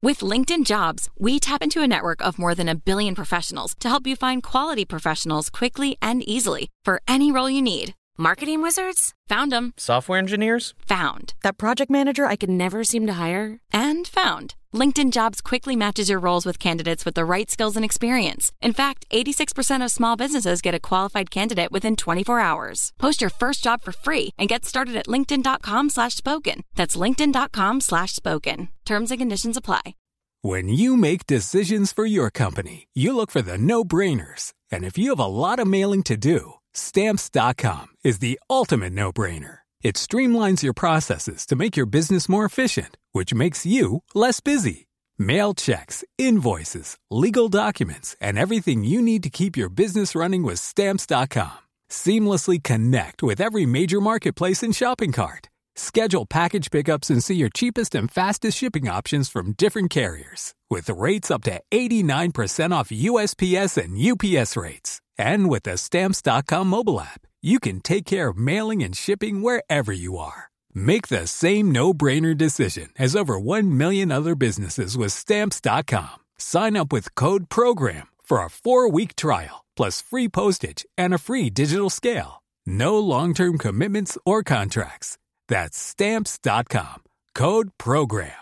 With LinkedIn Jobs, we tap into a network of more than 1 billion professionals to help you find quality professionals quickly and easily for any role you need. Marketing wizards? Found them. Software engineers? Found. That project manager I could never seem to hire? And found. LinkedIn Jobs quickly matches your roles with candidates with the right skills and experience. In fact, 86% of small businesses get a qualified candidate within 24 hours. Post your first job for free and get started at linkedin.com/spoken. That's linkedin.com/spoken. Terms and conditions apply. When you make decisions for your company, you look for the no-brainers. And if you have a lot of mailing to do, Stamps.com is the ultimate no-brainer. It streamlines your processes to make your business more efficient, which makes you less busy. Mail checks, invoices, legal documents, and everything you need to keep your business running with Stamps.com. Seamlessly connect with every major marketplace and shopping cart. Schedule package pickups and see your cheapest and fastest shipping options from different carriers, with rates up to 89% off USPS and UPS rates. And with the Stamps.com mobile app, you can take care of mailing and shipping wherever you are. Make the same no-brainer decision as over 1 million other businesses with Stamps.com. Sign up with code PROGRAM for a 4-week trial, plus free postage and a free digital scale. No long-term commitments or contracts. That's Stamps.com. Code PROGRAM.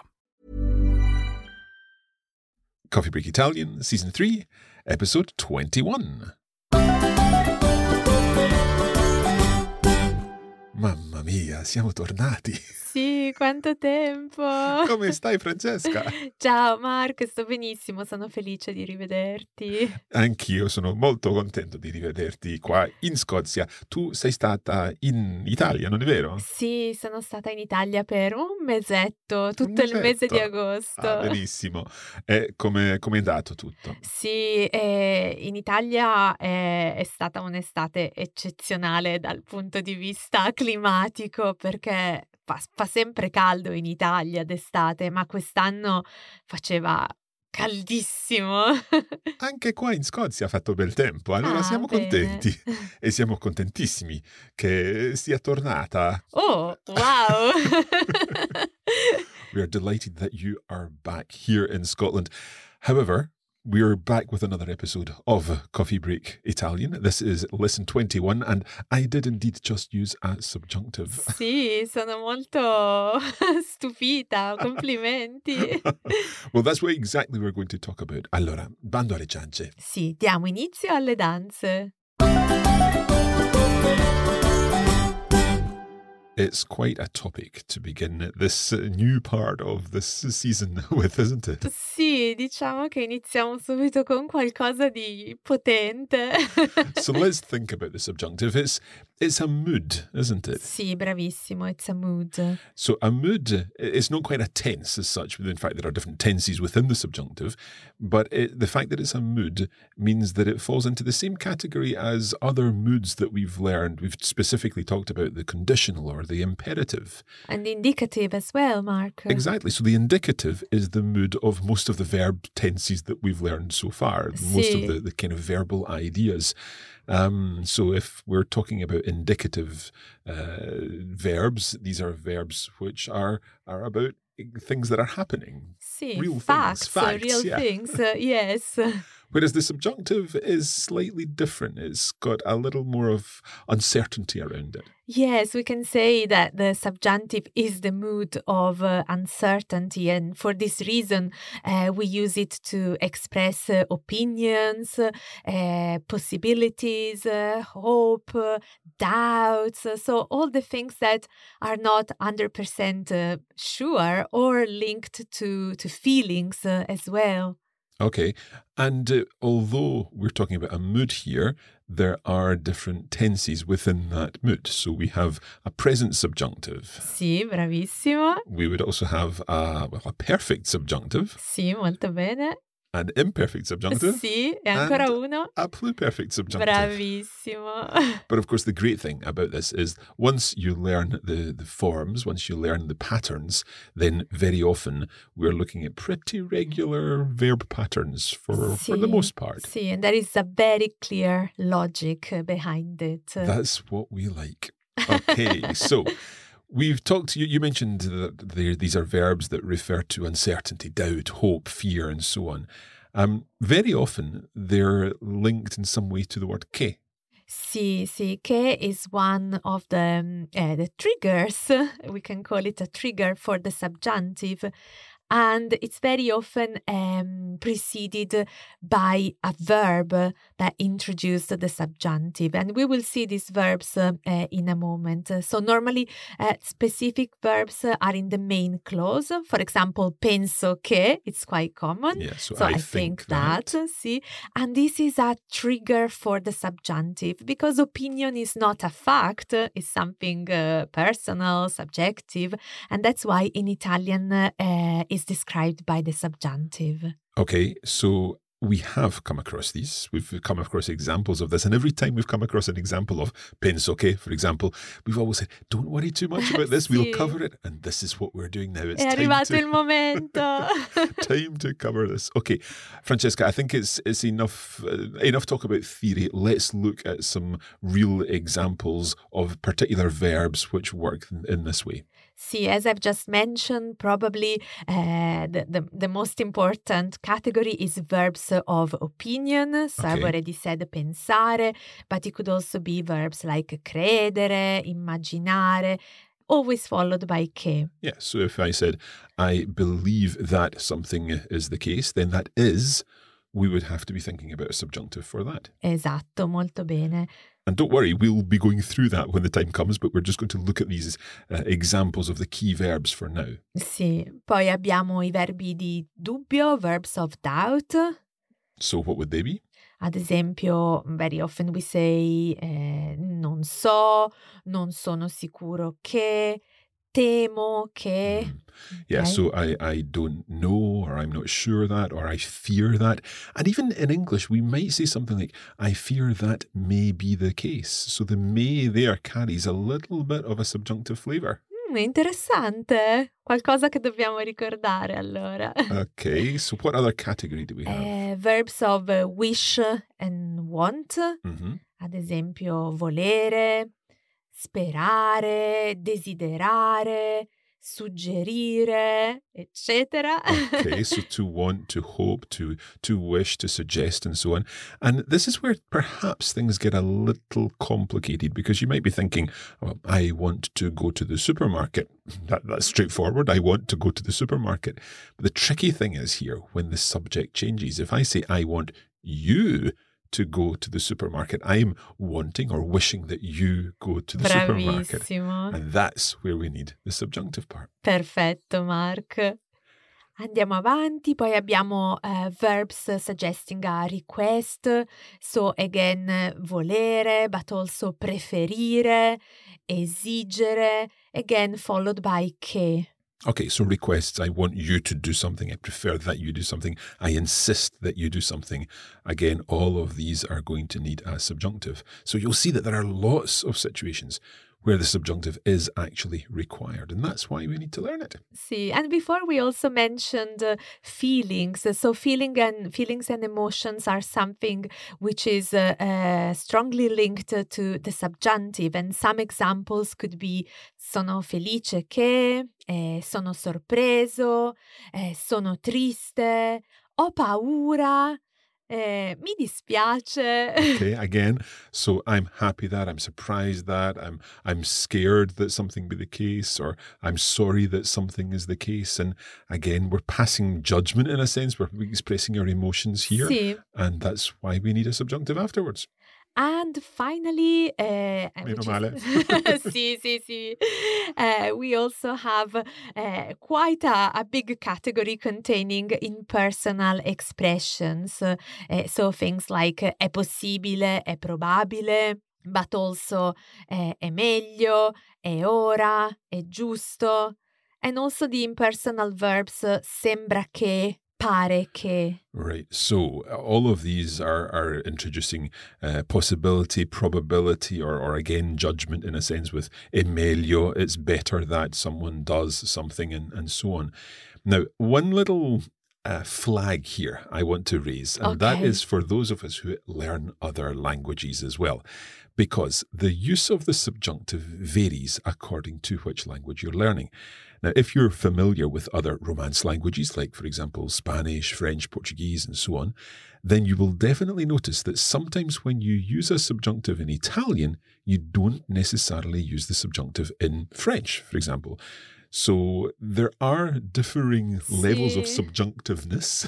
Coffee Break Italian, Season 3, Episode 21. Mamma mia, siamo tornati. Sì, quanto tempo! Come stai, Francesca? Ciao Marco, sto benissimo, sono felice di rivederti. Anch'io sono molto contento di rivederti qua in Scozia. Tu sei stata in Italia, non è vero? Sì, sono stata in Italia per un mesetto, tutto il mese di agosto. Ah, benissimo. E come è andato tutto? Sì, in Italia è stata un'estate eccezionale dal punto di vista climatico, perché fa sempre caldo in Italia d'estate, ma quest'anno faceva caldissimo. Anche qua in Scozia ha fatto bel tempo, allora siamo bene. contenti e siamo contentissimi che sia tornata. Oh, wow! We are delighted that you are back here in Scotland. However, we're back with another episode of Coffee Break Italian. This is lesson 21, and I did indeed just use a subjunctive. Sì, sono molto stupita, complimenti. Well, that's what exactly we're going to talk about. Allora, bando alle ciance. Sì, diamo inizio alle danze. It's quite a topic to begin this new part of this season with, isn't it? Sì, diciamo che iniziamo subito con qualcosa di potente. So let's think about the subjunctive. It's a mood, isn't it? Sì, bravissimo, it's a mood. So a mood is not quite a tense as such. In fact, there are different tenses within the subjunctive, but the fact that it's a mood means that it falls into the same category as other moods that we've learned. We've specifically talked about the conditional or the imperative. And indicative as well, Mark. Exactly. So the indicative is the mood of most of the verb tenses that we've learned so far, most of the kind of verbal ideas. So if we're talking about indicative verbs, these are verbs which are about things that are happening. Sì, real facts, things, real things, yes. Whereas the subjunctive is slightly different. It's got a little more of uncertainty around it. Yes, we can say that the subjunctive is the mood of uncertainty, and for this reason, we use it to express opinions, possibilities, hope, doubts, so all the things that are not 100% sure or linked to feelings as well. Okay, and although we're talking about a mood here, there are different tenses within that mood. So we have a present subjunctive. Sì, bravissimo. We would also have a perfect subjunctive. Sì, molto bene. An imperfect subjunctive. Sì, e ancora uno. A pluperfect subjunctive. Bravissimo. But of course, the great thing about this is once you learn the forms, once you learn the patterns, then very often we're looking at pretty regular verb patterns for the most part. Sì, and there is a very clear logic behind it. That's what we like. Okay, so We've talked, you mentioned that these are verbs that refer to uncertainty, doubt, hope, fear, and so on. Very often, they're linked in some way to the word che. Sì, che is one of the triggers. We can call it a trigger for the subjunctive. And it's very often preceded by a verb that introduces the subjunctive. And we will see these verbs in a moment. So normally specific verbs are in the main clause. For example, penso che, it's quite common. Yeah, so I think that. See? And this is a trigger for the subjunctive because opinion is not a fact. It's something personal, subjective. And that's why in Italian is described by the subjunctive. Okay, so we have come across these. We've come across examples of this. And every time we've come across an example of penso che, for example, we've always said, don't worry too much about this. We'll cover it. And this is what we're doing now. It's È arrivato il momento. Time to cover this. Okay, Francesca, I think it's enough talk about theory. Let's look at some real examples of particular verbs which work in this way. See, as I've just mentioned, probably the most important category is verbs of opinion. So I've already said pensare, but it could also be verbs like credere, immaginare, always followed by che. Yeah, so if I said, I believe that something is the case, then that is, we would have to be thinking about a subjunctive for that. Esatto, molto bene. And don't worry, we'll be going through that when the time comes, but we're just going to look at these examples of the key verbs for now. Sì, poi abbiamo i verbi di dubbio, verbs of doubt. So what would they be? Ad esempio, very often we say non so, non sono sicuro che, temo che. Yeah, Okay. so I don't know, or I'm not sure that, or I fear that. And even in English, we might say something like, I fear that may be the case. So the may there carries a little bit of a subjunctive flavour. Interessante, qualcosa che dobbiamo ricordare allora. Okay, so what other category do we have? Verbs of wish and want, ad esempio volere, sperare, desiderare, suggerire, eccetera. Okay, so to want, to hope, to wish, to suggest, and so on. And this is where perhaps things get a little complicated because you might be thinking, oh, I want to go to the supermarket. That's straightforward. I want to go to the supermarket. But the tricky thing is here when the subject changes. If I say, I want you to go to the supermarket, I'm wanting or wishing that you go to the supermarket. Bravissimo. And that's where we need the subjunctive part. Perfetto, Mark. Andiamo avanti, poi abbiamo verbs suggesting a request. So again, volere, but also preferire, esigere, again followed by che. Okay, so requests, I want you to do something. I prefer that you do something. I insist that you do something. Again, all of these are going to need a subjunctive. So you'll see that there are lots of situations where the subjunctive is actually required. And that's why we need to learn it. See, and before we also mentioned feelings. So feelings and emotions are something which is strongly linked to the subjunctive. And some examples could be sono felice che, sono sorpreso, sono triste, ho paura. Mi dispiace. Okay, again, so I'm happy that, I'm surprised that, I'm scared that something be the case, or I'm sorry that something is the case. And again, we're passing judgment in a sense, we're expressing our emotions here. Sì. And that's why we need a subjunctive afterwards. And finally, Meno male. sì. We also have quite a big category containing impersonal expressions. So things like è possibile, è probabile, but also è meglio, è ora, è giusto. And also the impersonal verbs sembra che, pare che. Right. So all of these are introducing possibility, probability, or again, judgment in a sense with è meglio, it's better that someone does something and so on. Now, one little a flag here I want to raise, and that is for those of us who learn other languages as well, because the use of the subjunctive varies according to which language you're learning. Now, if you're familiar with other Romance languages, like, for example, Spanish, French, Portuguese, and so on, then you will definitely notice that sometimes when you use a subjunctive in Italian, you don't necessarily use the subjunctive in French, for example. So there are differing levels of subjunctiveness,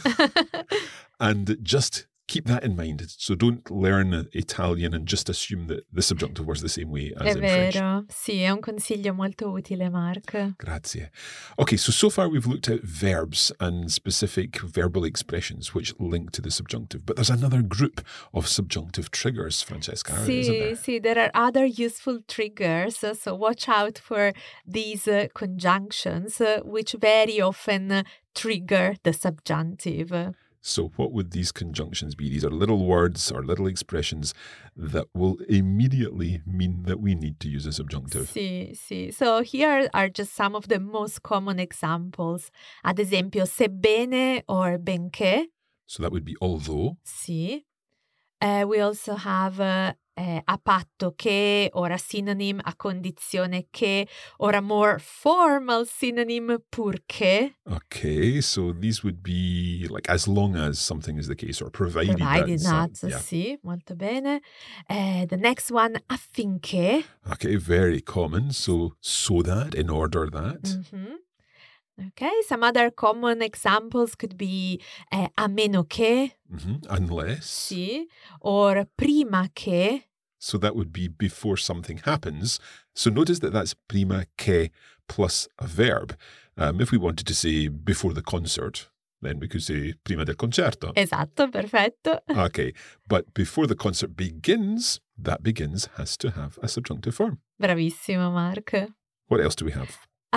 and just keep that in mind. So don't learn Italian and just assume that the subjunctive works the same way as in French. È vero, sì, è un consiglio molto utile, Mark. Grazie. Okay, so far we've looked at verbs and specific verbal expressions which link to the subjunctive, but there's another group of subjunctive triggers, Francesca, isn't there? Sì, there are other useful triggers, so watch out for these conjunctions, which very often trigger the subjunctive. So what would these conjunctions be? These are little words or little expressions that will immediately mean that we need to use a subjunctive. Sì. So here are just some of the most common examples. Ad esempio, sebbene or benché. So that would be although. Sì. We also have a patto che, or a synonym a condizione che, or a more formal synonym purché. Okay, so these would be like as long as something is the case, or provided that. Yeah. Sì, molto bene. The next one, affinché. Okay, very common. So that, in order that. Mm-hmm. Okay, some other common examples could be a meno che. Mm-hmm. Unless. Sì, or prima che. So that would be before something happens. So notice that that's prima che plus a verb. If we wanted to say before the concert, then we could say prima del concerto. Esatto, perfetto. Okay, but before the concert begins, that begins has to have a subjunctive form. Bravissimo, Mark. What else do we have?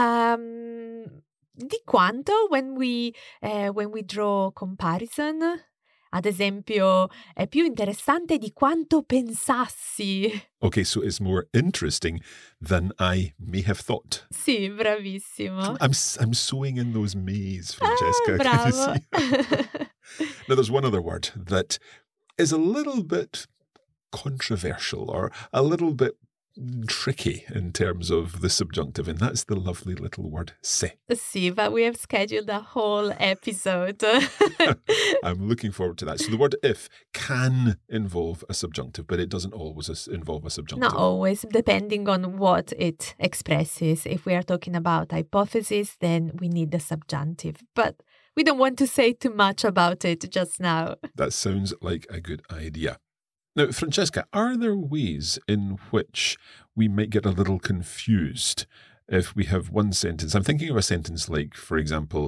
Di quanto when we draw comparison. Ad esempio, è più interessante di quanto pensassi. Okay, so it's more interesting than I may have thought. Sì, bravissimo. I'm sewing in those mays, Francesca. Bravo. Can you see? Now, there's one other word that is a little bit controversial or a little bit tricky in terms of the subjunctive, and that's the lovely little word se. Sì, but we have scheduled a whole episode. I'm looking forward to that. So the word if can involve a subjunctive, but it doesn't always involve a subjunctive. Not always, depending on what it expresses. If we are talking about hypothesis, then we need the subjunctive. But we don't want to say too much about it just now. That sounds like a good idea. Now, Francesca, are there ways in which we might get a little confused if we have one sentence? I'm thinking of a sentence like, for example,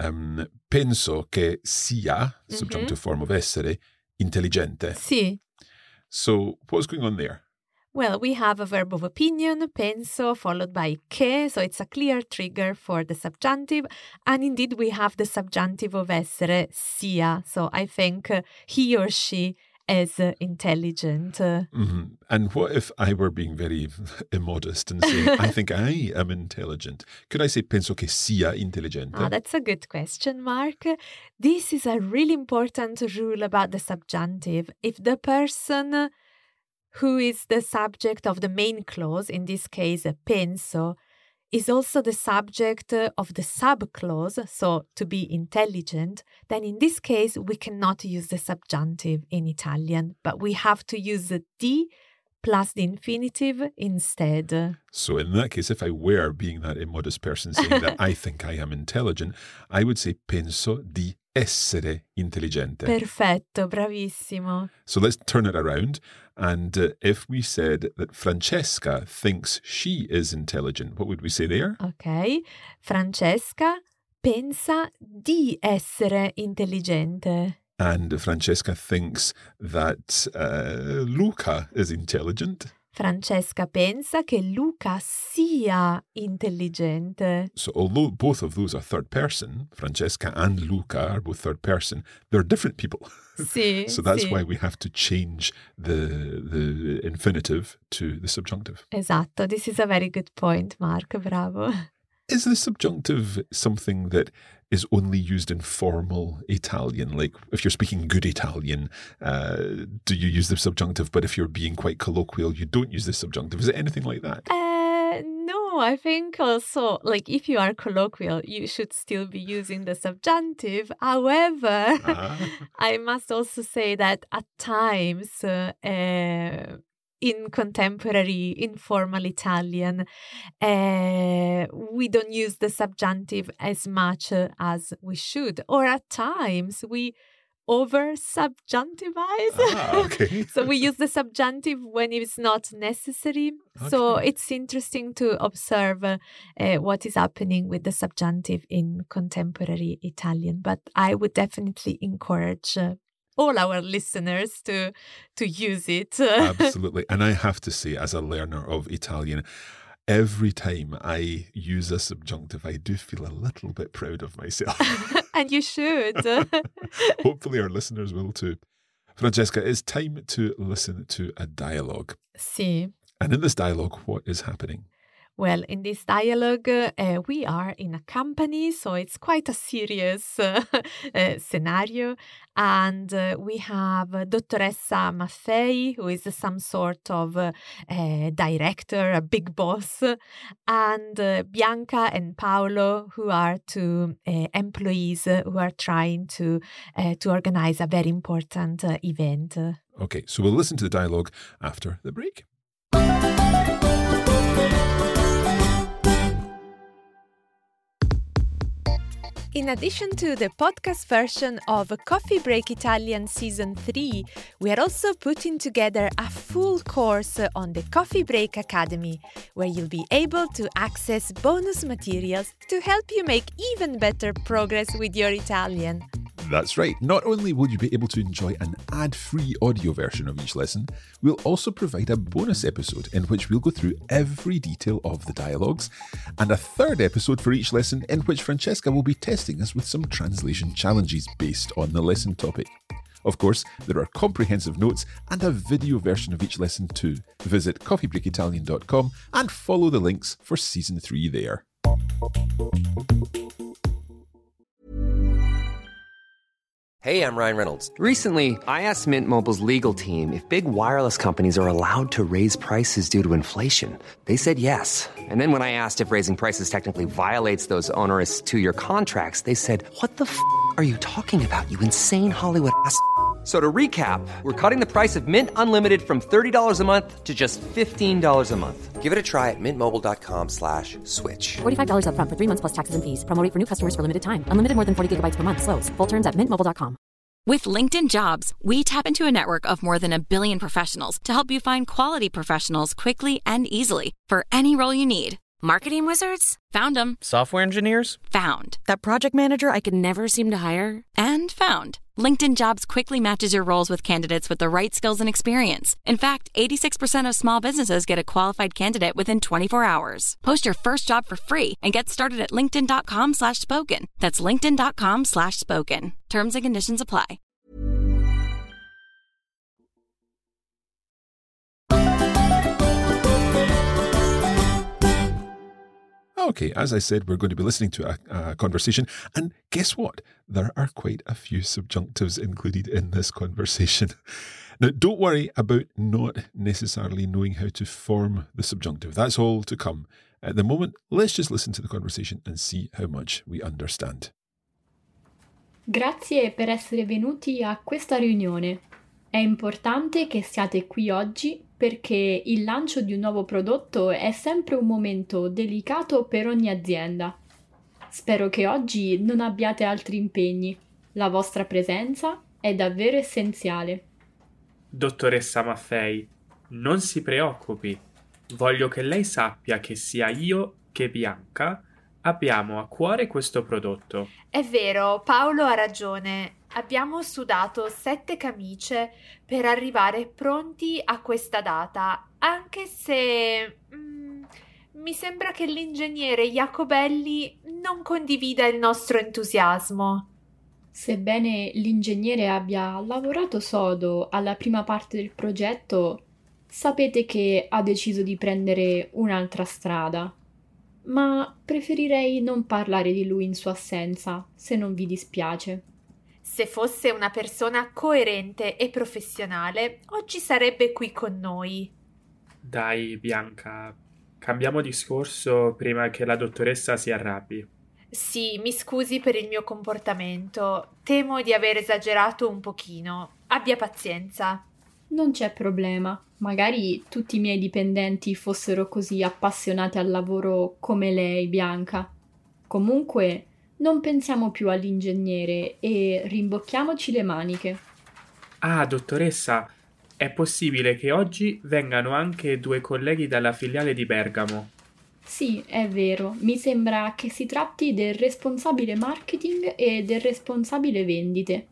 penso che sia, subjunctive form of essere, intelligente. Sì. So what's going on there? Well, we have a verb of opinion, penso, followed by che, so it's a clear trigger for the subjunctive. And indeed, we have the subjunctive of essere, sia. So I think he or she is intelligent. Mm-hmm. And what if I were being very immodest and saying, I think I am intelligent? Could I say, penso che sia intelligente? That's a good question, Mark. This is a really important rule about the subjunctive. If the person who is the subject of the main clause, in this case, penso, is also the subject of the subclause, so to be intelligent, then in this case we cannot use the subjunctive in Italian, but we have to use the di plus the infinitive instead. So in that case, if I were being that immodest person saying that I think I am intelligent, I would say penso di essere intelligente. Perfetto, bravissimo. So let's turn it around. And if we said that Francesca thinks she is intelligent, what would we say there? Ok. Francesca pensa di essere intelligente. And Francesca thinks that Luca is intelligent. Francesca pensa che Luca sia intelligente. So although both of those are third person, Francesca and Luca are both third person, they're different people. Sì, so that's sì. why we have to change the infinitive to the subjunctive. Esatto, this is a very good point, Mark, bravo. Is the subjunctive something that is only used in formal Italian? Like if you're speaking good Italian, do you use the subjunctive? But if you're being quite colloquial, you don't use the subjunctive. Is it anything like that? No, I think also, like, if you are colloquial, you should still be using the subjunctive. However, I must also say that at times, in contemporary informal Italian, we don't use the subjunctive as much as we should. Or at times, we over-subjunctivize. Okay. So we use the subjunctive when it's not necessary. Okay. So it's interesting to observe what is happening with the subjunctive in contemporary Italian. But I would definitely encourage all our listeners to use it. Absolutely. And I have to say, as a learner of Italian, every time I use a subjunctive, I do feel a little bit proud of myself. And you should. Hopefully our listeners will too. Francesca, it's time to listen to a dialogue. Sì. And in this dialogue, what is happening? Well, in this dialogue, we are in a company, so it's quite a serious scenario. And we have Dottoressa Maffei, who is some sort of director, a big boss, and Bianca and Paolo, who are two employees who are trying to organize a very important event. Okay, so we'll listen to the dialogue after the break. In addition to the podcast version of Coffee Break Italian Season 3, we are also putting together a full course on the Coffee Break Academy, where you'll be able to access bonus materials to help you make even better progress with your Italian. That's right. Not only will you be able to enjoy an ad-free audio version of each lesson, we'll also provide a bonus episode in which we'll go through every detail of the dialogues, and a third episode for each lesson in which Francesca will be testing us with some translation challenges based on the lesson topic. Of course, there are comprehensive notes and a video version of each lesson too. Visit coffeebreakitalian.com and follow the links for Season 3 there. Hey, I'm Ryan Reynolds. Recently, I asked Mint Mobile's legal team if big wireless companies are allowed to raise prices due to inflation. They said yes. And then when I asked if raising prices technically violates those onerous 2-year contracts, they said, "What the f*** are you talking about, you insane Hollywood ass?" So to recap, we're cutting the price of Mint Unlimited from $30 a month to just $15 a month. Give it a try at mintmobile.com/switch. $45 up front for 3 months plus taxes and fees. Promo rate for new customers for limited time. Unlimited more than 40 gigabytes per month. Slows full terms at mintmobile.com. With LinkedIn Jobs, we tap into a network of more than 1 billion professionals to help you find quality professionals quickly and easily for any role you need. Marketing wizards? Found them. Software engineers? Found. That project manager I could never seem to hire? And found. LinkedIn Jobs quickly matches your roles with candidates with the right skills and experience. In fact, 86% of small businesses get a qualified candidate within 24 hours. Post your first job for free and get started at linkedin.com/spoken. That's linkedin.com/spoken. Terms and conditions apply. Okay, as I said, we're going to be listening to a conversation, and guess what? There are quite a few subjunctives included in this conversation. Now, don't worry about not necessarily knowing how to form the subjunctive. That's all to come. At the moment, let's just listen to the conversation and see how much we understand. Grazie per essere venuti a questa riunione. È importante che siate qui oggi perché il lancio di un nuovo prodotto è sempre un momento delicato per ogni azienda. Spero che oggi non abbiate altri impegni. La vostra presenza è davvero essenziale. Dottoressa Maffei, non si preoccupi. Voglio che lei sappia che sia io che Bianca abbiamo a cuore questo prodotto. È vero, Paolo ha ragione. Abbiamo sudato 7 camicie per arrivare pronti a questa data, anche se mi sembra che l'ingegnere Jacobelli non condivida il nostro entusiasmo. Sebbene l'ingegnere abbia lavorato sodo alla prima parte del progetto, sapete che ha deciso di prendere un'altra strada. ma preferirei non parlare di lui in sua assenza, se non vi dispiace. Se fosse una persona coerente e professionale, oggi sarebbe qui con noi. Dai, Bianca, cambiamo discorso prima che la dottoressa si arrabbi. Sì, mi scusi per il mio comportamento. Temo di aver esagerato un pochino. Abbia pazienza. Non c'è problema. Magari tutti i miei dipendenti fossero così appassionati al lavoro come lei, Bianca. Comunque, non pensiamo più all'ingegnere e rimbocchiamoci le maniche. Ah, dottoressa, è possibile che oggi vengano anche 2 colleghi dalla filiale di Bergamo. Sì, è vero. Mi sembra che si tratti del responsabile marketing e del responsabile vendite.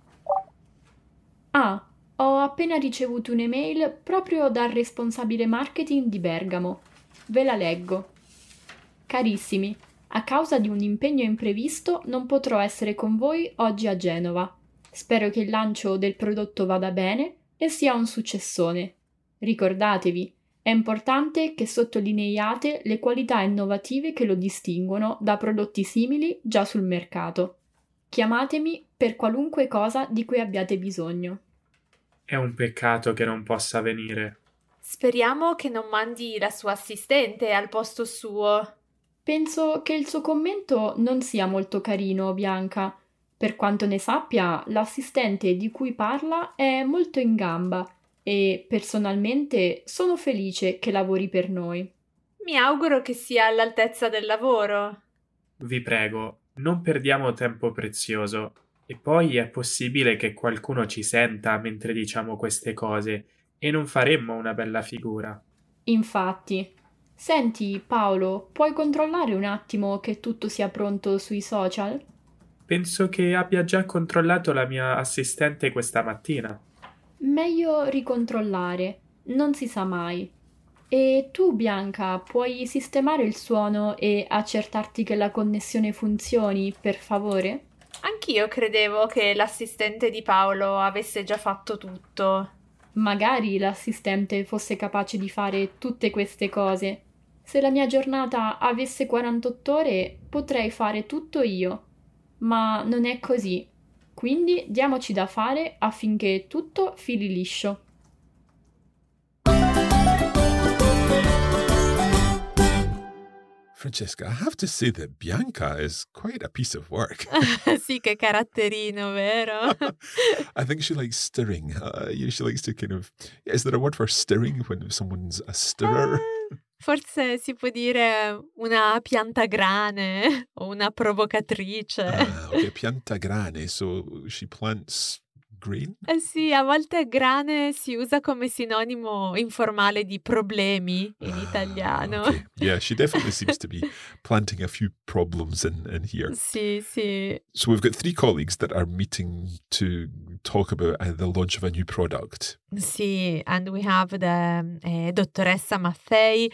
Ah, ho appena ricevuto un'email proprio dal responsabile marketing di Bergamo. Ve la leggo. Carissimi, a causa di un impegno imprevisto non potrò essere con voi oggi a Genova. Spero che il lancio del prodotto vada bene e sia un successone. Ricordatevi, è importante che sottolineiate le qualità innovative che lo distinguono da prodotti simili già sul mercato. Chiamatemi per qualunque cosa di cui abbiate bisogno. È un peccato che non possa venire. Speriamo che non mandi la sua assistente al posto suo. Penso che il suo commento non sia molto carino, Bianca. Per quanto ne sappia, l'assistente di cui parla è molto in gamba e personalmente sono felice che lavori per noi. Mi auguro che sia all'altezza del lavoro. Vi prego, non perdiamo tempo prezioso. E poi è possibile che qualcuno ci senta mentre diciamo queste cose e non faremmo una bella figura. Infatti. Senti, Paolo, puoi controllare un attimo che tutto sia pronto sui social? Penso che abbia già controllato la mia assistente questa mattina. Meglio ricontrollare, non si sa mai. E tu, Bianca, puoi sistemare il suono e accertarti che la connessione funzioni, per favore? Anch'io credevo che l'assistente di Paolo avesse già fatto tutto. Magari l'assistente fosse capace di fare tutte queste cose. Se la mia giornata avesse 48 ore, potrei fare tutto io. Ma non è così. Quindi diamoci da fare affinché tutto fili liscio. Francesca, I have to say that Bianca is quite a piece of work. Sì, che caratterino, vero? I think she likes stirring. She likes to kind of... Is there a word for stirring when someone's a stirrer? Forse si può dire una piantagrane o una provocatrice. Okay, piantagrane. So she plants grain? Sì, a volte grane si usa come sinonimo informale di problemi in italiano. Okay. Yeah, she definitely seems to be planting a few problems in here. Sì, sì. So we've got 3 colleagues that are meeting to talk about the launch of a new product. Sì, and we have the dottoressa Maffei,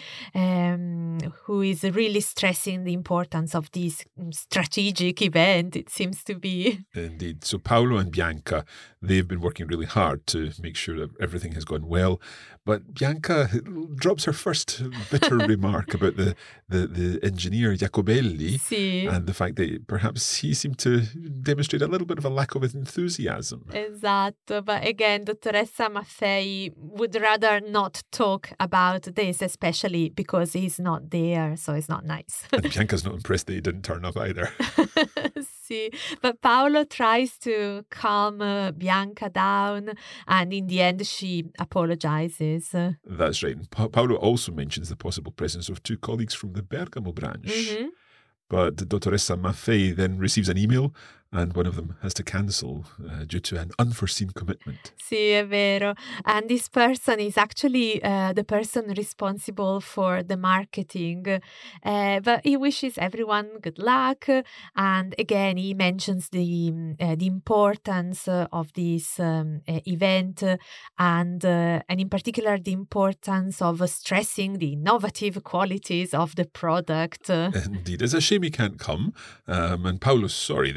who is really stressing the importance of this strategic event, it seems to be. Indeed. So Paolo and Bianca, they've been working really hard to make sure that everything has gone well. But Bianca drops her first bitter remark about the engineer Jacobelli Sì. and the fact that perhaps he seemed to demonstrate a little bit of a lack of enthusiasm. Esatto, but again, dottoressa Maffei would rather not talk about this, especially because he's not there, so it's not nice. And Bianca's not impressed that he didn't turn up either. Sì, but Paolo tries to calm Bianca down, and in the end she apologizes. That's right. And Paolo also mentions the possible presence of 2 colleagues from the Bergamo branch. Mm-hmm. But Dottoressa Maffei then receives an email and one of them has to cancel due to an unforeseen commitment. Sì, è vero. And this person is actually the person responsible for the marketing. But he wishes everyone good luck. And again, he mentions the importance of this event and in particular the importance of stressing the innovative qualities of the product. Indeed. It's a shame he can't come. And Paolo's sorry that he can't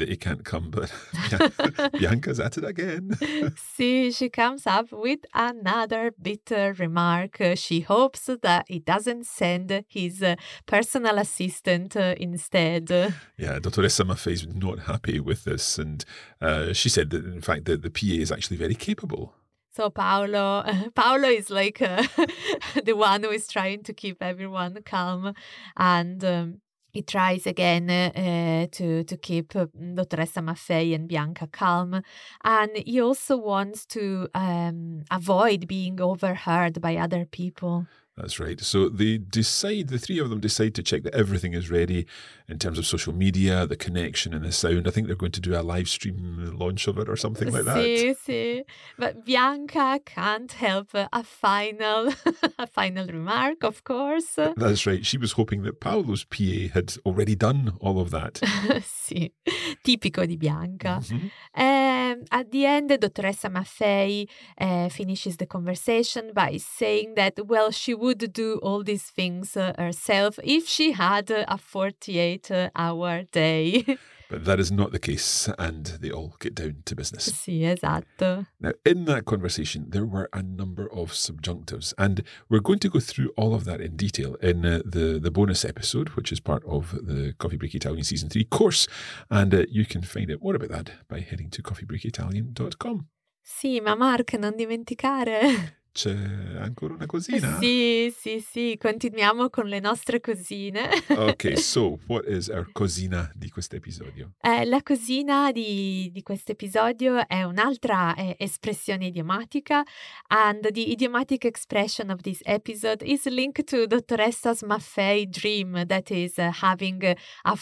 outcome, but Bianca's at it again. See, she comes up with another bitter remark. She hopes that he doesn't send his personal assistant instead. Yeah, Dottoressa Maffei's not happy with this, and she said that, in fact, the PA is actually very capable. So Paolo is like the one who is trying to keep everyone calm, and he tries again to keep Dottoressa Maffei and Bianca calm, and he also wants to avoid being overheard by other people. That's right. So the three of them decide to check that everything is ready in terms of social media, the connection and the sound. I think they're going to do a live stream launch of it or something like that. Sí. But Bianca can't help a final remark, of course. That's right. She was hoping that Paolo's PA had already done all of that. Sì, tipico di Bianca. Mm-hmm. At the end, Dottoressa Maffei finishes the conversation by saying that, well, she would do all these things herself if she had a 48-hour day. But that is not the case, and they all get down to business. Sì, esatto. Now, in that conversation, there were a number of subjunctives, and we're going to go through all of that in detail in the bonus episode, which is part of the Coffee Break Italian Season 3 course, and you can find out more about that by heading to coffeebreakitalian.com. Sì, ma Mark, non dimenticare... C'è ancora una cosina? Sì, continuiamo con le nostre cosine. Ok, so what is our cosina di questo episodio? La cosina di questo episodio è un'altra espressione idiomatica, and the idiomatic expression of this episode is linked to Dottoressa Maffei's dream, that is having a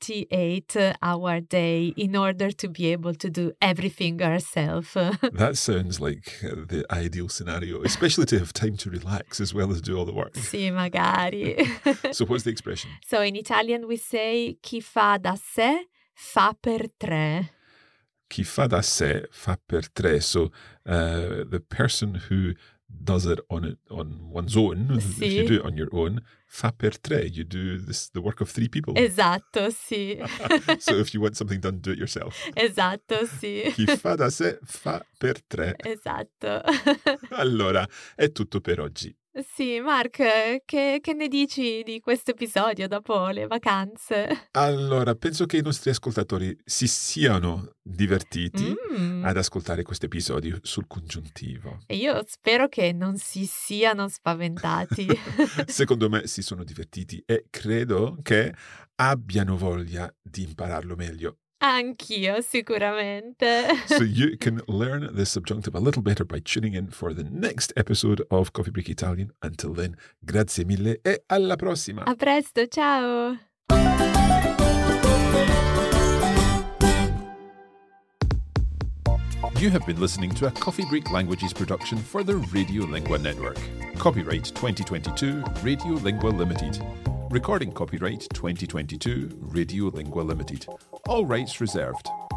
48-hour day in order to be able to do everything herself. That sounds like the ideal scenario, especially to have time to relax as well as do all the work. Sì, magari. So what's the expression? So in Italian we say chi fa da sé fa per tre. Chi fa da sé fa per tre. So the person who does it on one's own, Sì. if you do it on your own, fa per tre. You do the work of three people. Esatto, sì. So if you want something done, do it yourself. Esatto, sì. Chi fa da sé fa per tre. Esatto. Allora, è tutto per oggi. Sì, Mark, che ne dici di questo episodio dopo le vacanze? Allora, penso che i nostri ascoltatori si siano divertiti ad ascoltare questo episodio sul congiuntivo. E io spero che non si siano spaventati. Secondo me si sono divertiti e credo che abbiano voglia di impararlo meglio. Anch'io, sicuramente. So you can learn the subjunctive a little better by tuning in for the next episode of Coffee Break Italian. Until then, grazie mille e alla prossima. A presto, ciao. You have been listening to a Coffee Break Languages production for the Radiolingua Network. Copyright 2022 Radiolingua Limited. Recording copyright 2022 Radiolingua Limited. All rights reserved.